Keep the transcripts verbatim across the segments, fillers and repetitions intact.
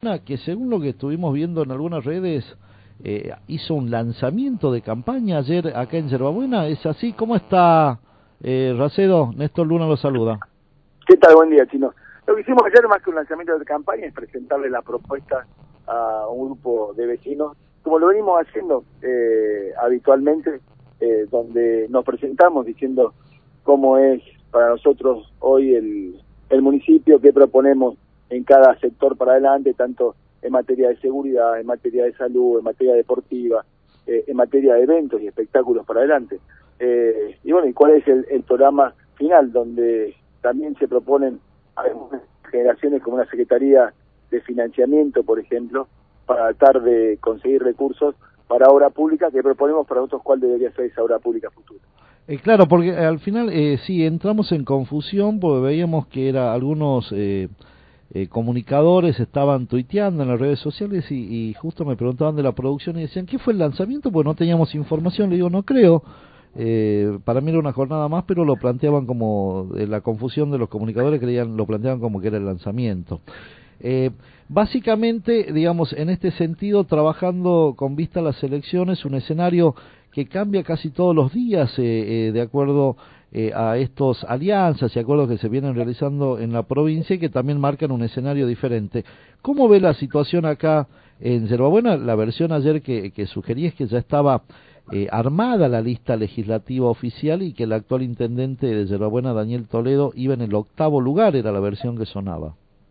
que según lo que estuvimos viendo en algunas redes, eh, hizo un lanzamiento de campaña ayer acá en Yerbabuena. ¿Es así? ¿Cómo está, eh, Racedo? Néstor Luna lo saluda. ¿Qué tal? Buen día, Chino. Lo que hicimos ayer, más que un lanzamiento de campaña, es presentarle la propuesta a un grupo de vecinos, como lo venimos haciendo eh, habitualmente, eh, donde nos presentamos diciendo cómo es para nosotros hoy el, el municipio, qué proponemos en cada sector para adelante, tanto en materia de seguridad, en materia de salud, en materia deportiva, eh, en materia de eventos y espectáculos para adelante. Eh, y bueno, y cuál es el, el programa final, donde también se proponen algunas generaciones como una Secretaría de Financiamiento, por ejemplo, para tratar de conseguir recursos para obra pública, que proponemos para nosotros cuál debería ser esa obra pública futura. Eh, claro, porque al final eh, sí, entramos en confusión porque veíamos que era algunos eh, eh, comunicadores estaban tuiteando en las redes sociales y, y justo me preguntaban de la producción y decían, ¿qué fue el lanzamiento? Pues no teníamos información. Le digo, no creo. Eh, para mí era una jornada más, pero lo planteaban como, eh, la confusión de los comunicadores creían, lo planteaban como que era el lanzamiento. Eh, básicamente, digamos, en este sentido, trabajando con vista a las elecciones, un escenario que cambia casi todos los días eh, eh, de acuerdo eh, a estos alianzas y acuerdos que se vienen realizando en la provincia y que también marcan un escenario diferente. ¿Cómo ve la situación acá en Yerbabuena? La versión ayer que, que sugerí es que ya estaba eh, armada la lista legislativa oficial y que el actual intendente de Yerbabuena, Daniel Toledo, iba en el octavo lugar, era la versión que sonaba.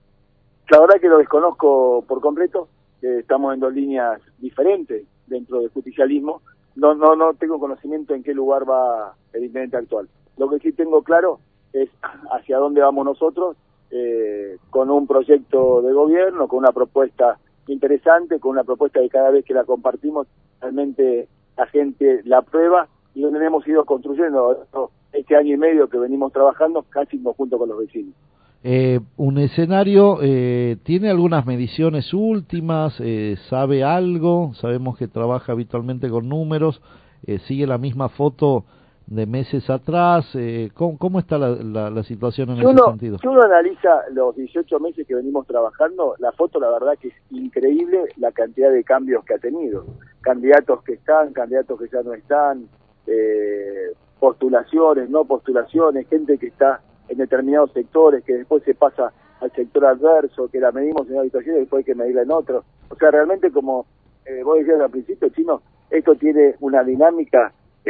La verdad que lo desconozco por completo, eh, estamos en dos líneas diferentes dentro del justicialismo, no no no tengo conocimiento en qué lugar va el intendente actual. Lo que sí tengo claro es hacia dónde vamos nosotros, eh, con un proyecto de gobierno, con una propuesta interesante, con una propuesta que cada vez que la compartimos, realmente la gente la aprueba y donde hemos ido construyendo este año y medio que venimos trabajando casi junto con los vecinos. Eh, un escenario, eh, ¿tiene algunas mediciones últimas? Eh, ¿Sabe algo? Sabemos que trabaja habitualmente con números, eh, sigue la misma foto de meses atrás. Eh, ¿cómo, ¿Cómo está la, la, la situación en si ese uno, sentido? Si uno analiza los dieciocho meses que venimos trabajando, la foto la verdad que es increíble la cantidad de cambios que ha tenido. Candidatos que están, candidatos que ya no están, eh, postulaciones, no postulaciones, gente que está en determinados sectores, que después se pasa al sector adverso, que la medimos en una habitación y después hay que medirla en otro. O sea, realmente como eh, vos decías al principio, Chino, esto tiene una dinámica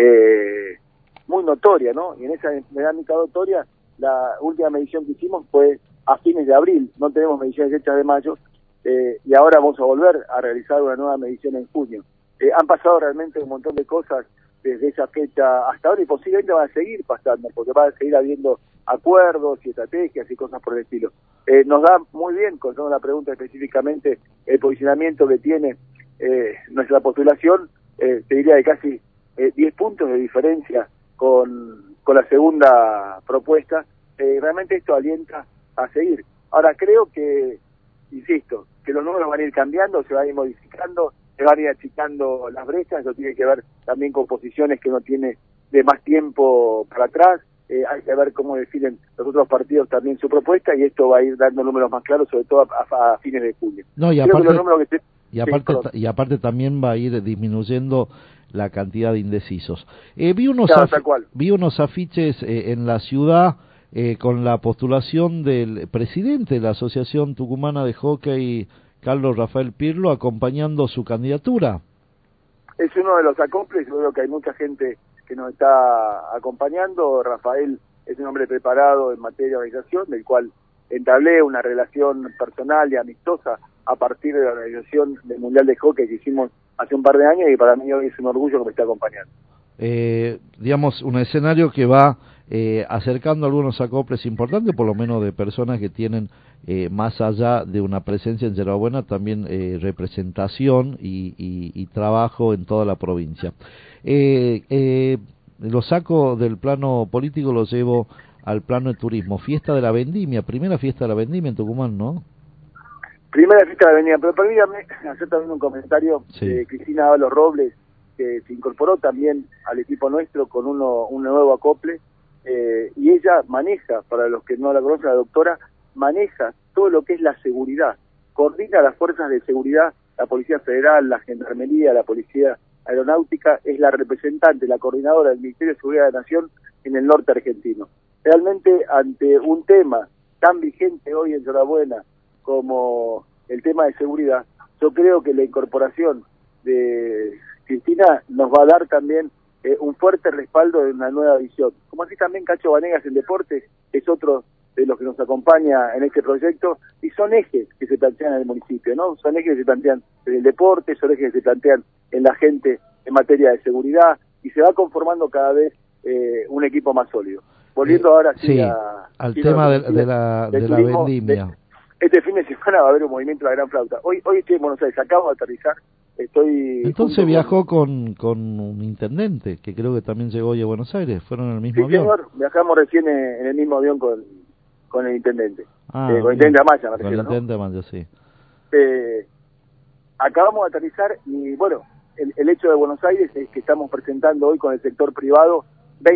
eh, muy notoria, ¿no? Y en esa dinámica notoria, la última medición que hicimos fue a fines de abril, no tenemos mediciones hechas de mayo, eh, y ahora vamos a volver a realizar una nueva medición en junio. Eh, han pasado realmente un montón de cosas desde esa fecha hasta ahora y posiblemente van a seguir pasando, porque va a seguir habiendo acuerdos y estrategias y cosas por el estilo. Eh, nos da muy bien, contando la pregunta específicamente, el posicionamiento que tiene eh, nuestra postulación, eh, te diría de casi eh, diez puntos de diferencia con, con la segunda propuesta. Eh, realmente esto alienta a seguir. Ahora creo que, insisto, que los números van a ir cambiando, se van a ir modificando, se van a ir achicando las brechas, eso tiene que ver también con posiciones que uno tiene de más tiempo para atrás. Eh, hay que ver cómo definen los otros partidos también su propuesta y esto va a ir dando números más claros, sobre todo a, a, a fines de junio. No, y Creo aparte, que los números que te... y, aparte, sí, y aparte también va a ir disminuyendo la cantidad de indecisos. Eh, vi, unos claro, tal cual. vi unos afiches eh, en la ciudad eh, con la postulación del presidente de la Asociación Tucumana de Hockey, Carlos Rafael Pirlo, acompañando su candidatura. Es uno de los acoples, yo creo que hay mucha gente que nos está acompañando. Rafael es un hombre preparado en materia de organización, del cual entablé una relación personal y amistosa a partir de la organización del Mundial de Hockey que hicimos hace un par de años y para mí hoy es un orgullo que me esté acompañando. Eh, digamos, un escenario que va eh, acercando algunos acoples importantes, por lo menos de personas que tienen, eh, más allá de una presencia en Yerbabuena, también eh, representación y, y, y trabajo en toda la provincia. Eh, eh, lo saco del plano político, lo llevo al plano de turismo. Fiesta de la Vendimia, primera fiesta de la Vendimia en Tucumán, ¿no? Primera fiesta de la Avenida, pero permítame hacer también un comentario Sí. de Cristina Ábalos Robles, que se incorporó también al equipo nuestro con uno, un nuevo acople, eh, y ella maneja, para los que no la conocen, la doctora, maneja todo lo que es la seguridad coordina las fuerzas de seguridad, la Policía Federal, la Gendarmería, la Policía Aeronáutica, es la representante, la coordinadora del Ministerio de Seguridad de la Nación en el norte argentino. Realmente, ante un tema tan vigente hoy en Nochebuena como el tema de seguridad, yo creo que la incorporación de Cristina nos va a dar también eh, un fuerte respaldo de una nueva visión. Como así también Cacho Vanegas en Deportes es otro de los que nos acompaña en este proyecto, y son ejes que se plantean en el municipio, ¿no? Son ejes que se plantean en el deporte, son ejes que se plantean en la gente en materia de seguridad, y se va conformando cada vez eh, un equipo más sólido. Volviendo eh, ahora sí, sí, a, al sí, tema no, de, de la, de la turismo, vendimia. De, este fin de semana va a haber un movimiento de la Gran Flauta. Hoy hoy estoy en Buenos Aires, acabo de aterrizar, estoy... Entonces viajó con, con un intendente, que creo que también llegó hoy a Buenos Aires, ¿fueron en el mismo sí, avión? Sí, señor, viajamos recién en, en el mismo avión con, con el intendente. Ah, eh, con el bien. intendente Amaya, me Con el refiero, intendente ¿no? Amaya, sí. Eh, acabamos de aterrizar y, bueno, el, el hecho de Buenos Aires es que estamos presentando hoy con el sector privado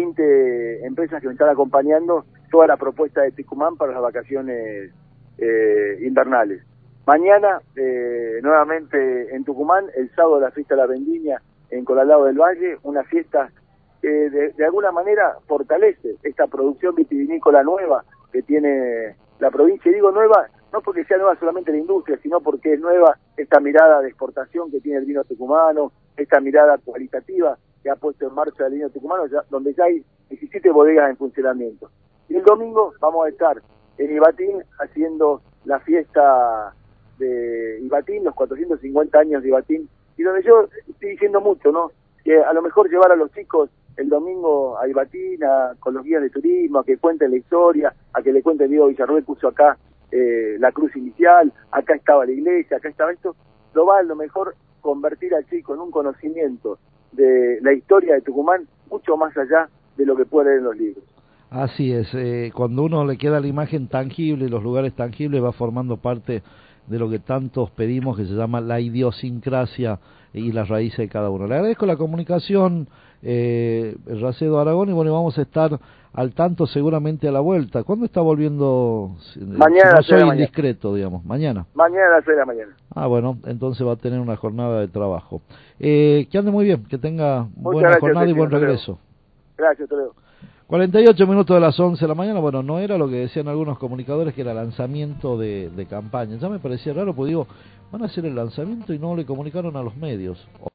veinte empresas que me están acompañando toda la propuesta de Tucumán para las vacaciones eh, invernales. Mañana, eh, nuevamente en Tucumán, el sábado la fiesta de la Vendimia en Colalao del Valle, una fiesta que de, de alguna manera fortalece esta producción vitivinícola nueva que tiene la provincia. Y digo nueva, no porque sea nueva solamente la industria, sino porque es nueva esta mirada de exportación que tiene el vino tucumano, esta mirada cualitativa que ha puesto en marcha el vino tucumano, ya, donde ya hay diecisiete bodegas en funcionamiento. Y el domingo vamos a estar en Ibatín haciendo la fiesta de Ibatín, los cuatrocientos cincuenta años de Ibatín, y donde yo estoy diciendo mucho, ¿no? Que a lo mejor llevar a los chicos el domingo a Ibatín, a, con los guías de turismo, a que cuenten la historia, a que le cuente Diego Villarruel, puso acá eh, la cruz inicial, acá estaba la iglesia, acá estaba esto, lo va a lo mejor convertir al chico en un conocimiento de la historia de Tucumán, mucho más allá de lo que puede leer en los libros. Así es, eh, cuando uno le queda la imagen tangible, los lugares tangibles, va formando parte de lo que tantos pedimos, que se llama la idiosincrasia y las raíces de cada uno. Le agradezco la comunicación, eh, Racedo Aragón, y bueno, vamos a estar al tanto seguramente a la vuelta. ¿Cuándo está volviendo? Mañana, Si no soy indiscreto, digamos, mañana. Mañana a las seis de la mañana. Ah, bueno, entonces va a tener una jornada de trabajo. Eh, que ande muy bien, que tenga Muchas buena gracias, jornada y buen Toledo. regreso. Gracias, Toledo. cuarenta y ocho minutos de las once de la mañana, bueno, no era lo que decían algunos comunicadores que era lanzamiento de, de campaña. Ya me parecía raro, porque digo, van a hacer el lanzamiento y no le comunicaron a los medios.